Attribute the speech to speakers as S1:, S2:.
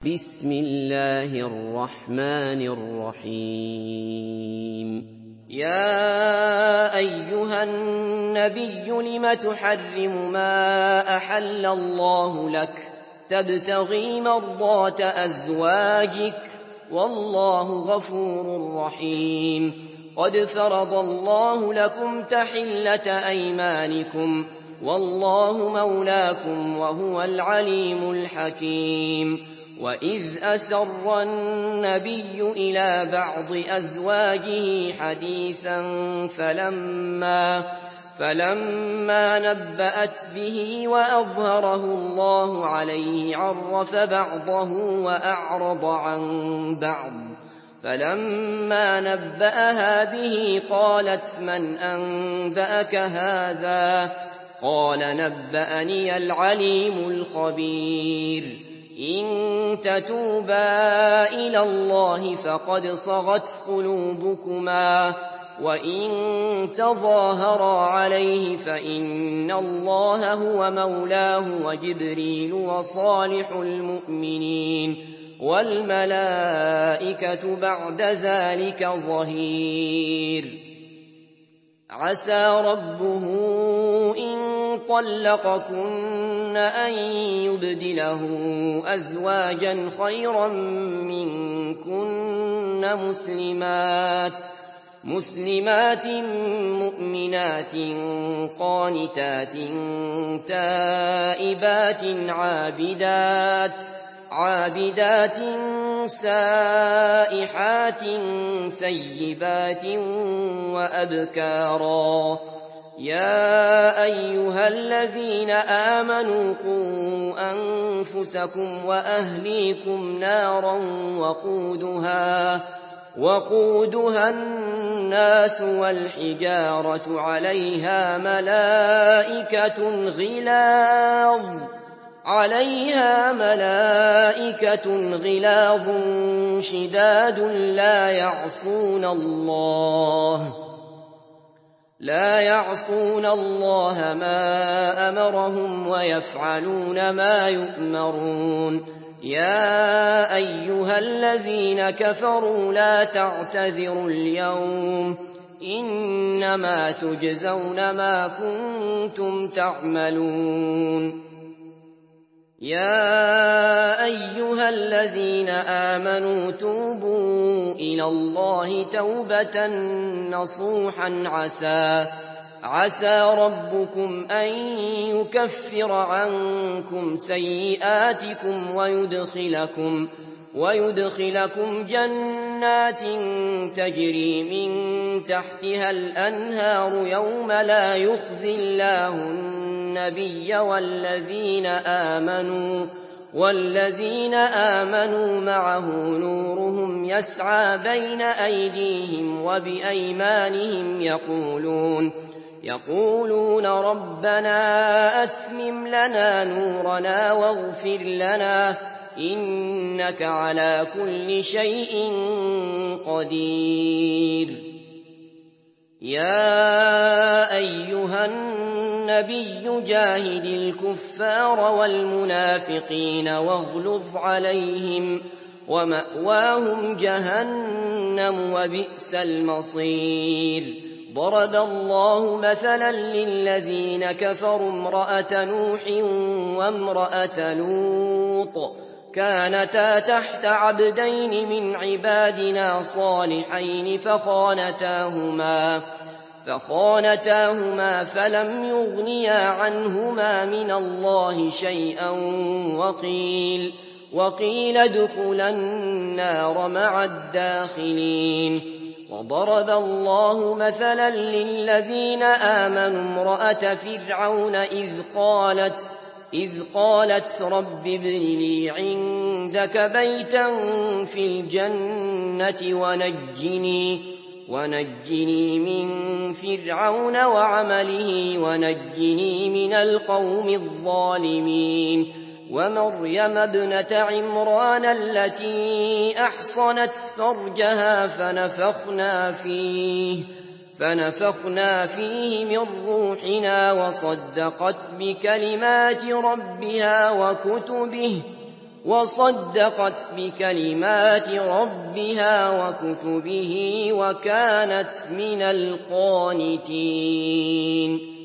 S1: بسم الله الرحمن الرحيم يا أيها النبي لم تحرم ما أحل الله لك تبتغي مرضات أزواجك والله غفور رحيم قد فرض الله لكم تحلة أيمانكم والله مولاكم وهو العليم الحكيم وإذ أسر النبي إلى بعض أزواجه حديثا فلما نبأت به وأظهره الله عليه عرف بعضه وأعرض عن بعض فلما نبأها به قالت من أنبأك هذا قال نبأني العليم الخبير إن تتوبا إلى الله فقد صغت قلوبكما وإن تظاهرا عليه فإن الله هو مولاه وجبريل وصالح المؤمنين والملائكة بعد ذلك ظهير عسى ربه إن طلقكن أن يبدله أزواجا خيرا منكن مسلمات مؤمنات قانتات تائبات عابدات سائحات ثيبات وأبكارا يا أيها الذين آمنوا قوا أنفسكم وأهليكم نارا وقودها الناس والحجارة عليها ملائكة غلاظ شداد لا يعصون الله ما أمرهم ويفعلون ما يؤمرون يا أيها الذين كفروا لا تعتذروا اليوم إنما تجزون ما كنتم تعملون يا أيها الذين آمنوا توبوا إلى الله توبة نصوحا عسى ربكم أن يكفر عنكم سيئاتكم ويدخلكم جنات تجري من تحتها الأنهار يوم لا يخزي الله النبي والذين آمنوا معه نورهم يسعى بين أيديهم وبأيمانهم يقولون ربنا أتمم لنا نورنا واغفر لنا إنك على كل شيء قدير يا أيها النبي جاهد الكفار والمنافقين واغلظ عليهم ومأواهم جهنم وبئس المصير ضرب الله مثلا للذين كفروا امرأة نوح وامرأة لوط كانتا تحت عبدين من عبادنا صالحين فخانتاهما فلم يغنيا عنهما من الله شيئا وقيل ادخلا النار مع الداخلين وضرب الله مثلا للذين آمنوا امرأة فرعون إذ قالت رب ابن لي عندك بيتا في الجنة ونجني من فرعون وعمله ونجني من القوم الظالمين ومريم ابنة عمران التي أحصنت فرجها فنفخنا فيه من روحنا وصدقت بكلمات ربها وصدقت بكلمات ربها وكتبه وكانت من القانتين